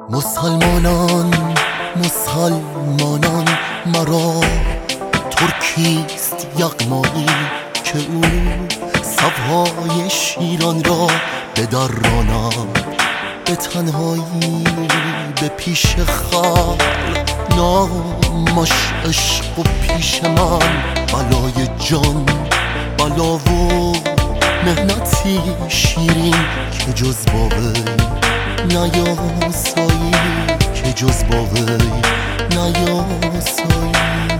مسلمانان مرا ترکیست یغمایی که او صفهای شیران را بدراند به تنهایی به پیش خلق. نامش عشق و پیش من بلای جان، بلا و مهنتی شیرین که جز با وی نیاسایی، که جز با وی نیاسایی.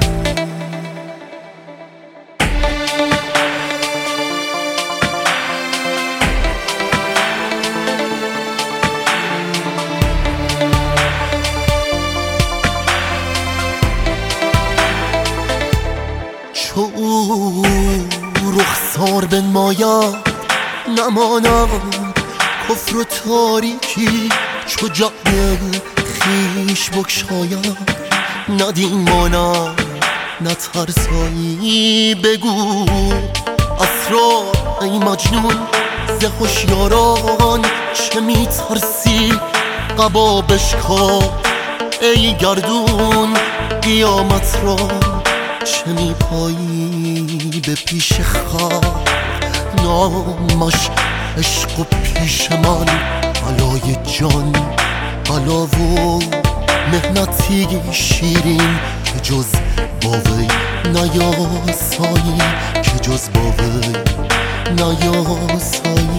چو او رخسار بنماید نماند کفر و تاریکی، چو جان خویش بگشاید نه دین ماند نه ترسایی. بگو اسرار ای مجنون ز هوشیاران چه میترسی؟ قبا بشکاف ای گردون قیامت را چه میپایی به پیش خلق. نامش عشق و پیش من بلای جان، بلا و مهنتی شیرین که جز با وی نیاسایی، که جز با وی نیاسایی.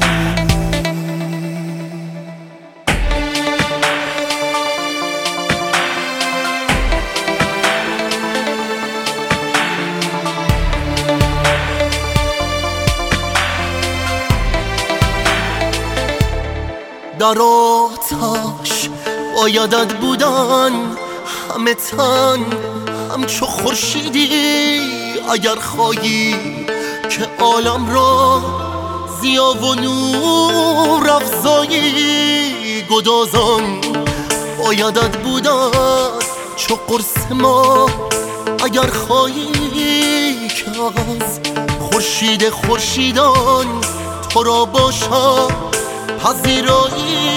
در آتش بایدت بودن همه تن همچو خورشیدی، اگر خواهی که عالم را ضیا و نور افزایی. گدازان بایدت بودن چو قرص ما، اگر خواهی که از خورشید خورشیدان تو را باشد پذیرایی.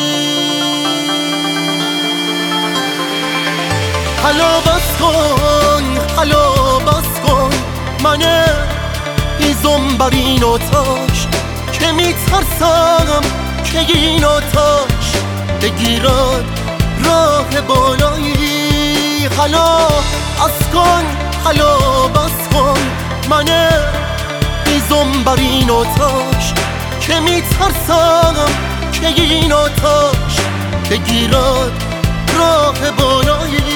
حالا بس کن، حالا بس کن من ایزم بر این آتش، که میترسم که این آتش بگیرد راه بالایی. حالا بس کن، حالا بس کن من ایزم بر این آتش، که میترسم که این آتش بگیرد راه بالایی.